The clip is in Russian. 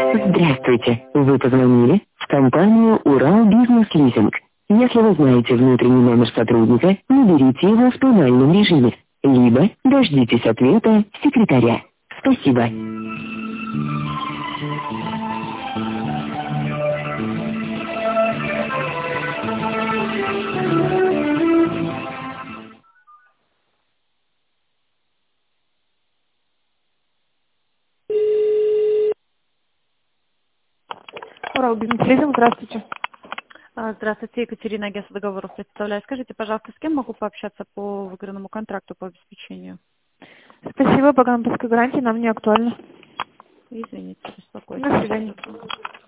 Здравствуйте. Вы позвонили в компанию «Урал Бизнес Лизинг». Если вы знаете внутренний номер сотрудника, наберите его в тональном режиме, либо дождитесь ответа секретаря. Спасибо. Урал Бизнес Лизинг, здравствуйте. Здравствуйте, Екатерина, агентство договоров представляю. Скажите, пожалуйста, с кем могу пообщаться по выигранному контракту по обеспечению? Спасибо, по банковской гарантии нам не актуально. Извините, До беспокойство. свидания.